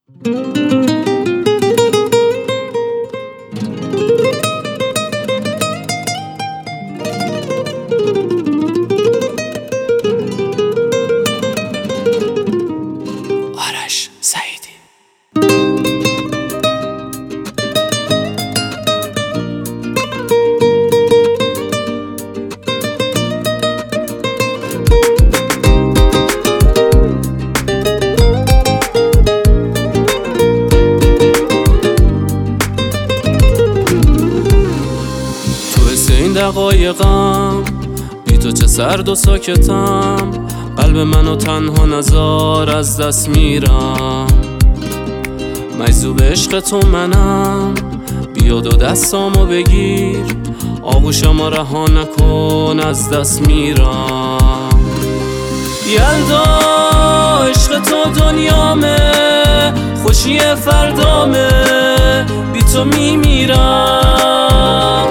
آرش سعیدی. این دقایقم بی تو چه سرد و ساکتم، قلب منو تنها نزار از دست میرم. مجذوب عشق تو منم، بیا دو دستامو بگیر، آغوشمو رها نکن از دست میرم. یلدا عشق تو دنیامه، خوشی فردامه، بی تو میمیرم.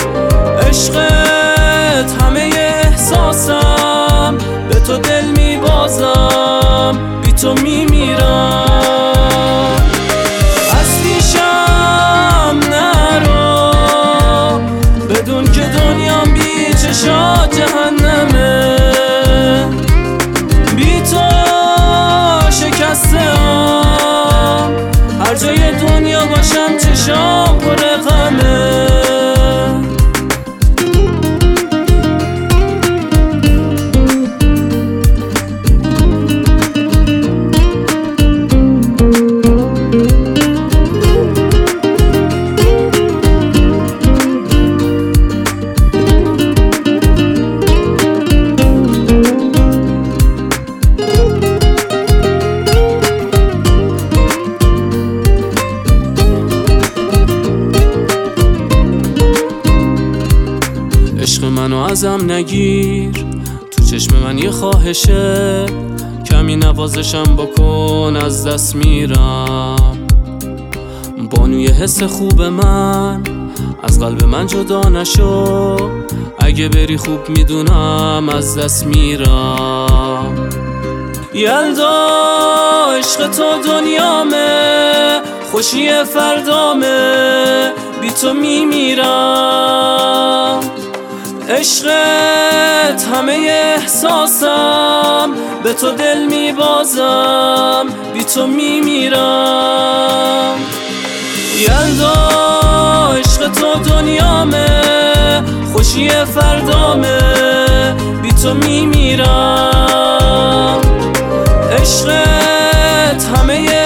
عشقت همه احساسم، به تو دل میبازم، بی تو میمیرم. از پیشم نرو بدون که دنیام بی چشات جهنمه. بی تو شکستم، هر جای دنیا باشم چشام پر غمه. عشق منو ازم نگیر، تو چشم من یه خواهشه، کمی نوازشم بکن از دست میرم. بانوی حس خوب من، از قلب من جدا نشو، اگه بری خوب میدونم از دست میرم. یلدا عشق تو دنیامه، خوشی فردامه، بی تو میمیرم. عشقت همه احساسم، به تو دل میبازم، بی تو میمیرم. یلدا عشق تو دنیامه، خوشی فردامه، بی تو میمیرم. عشقت همه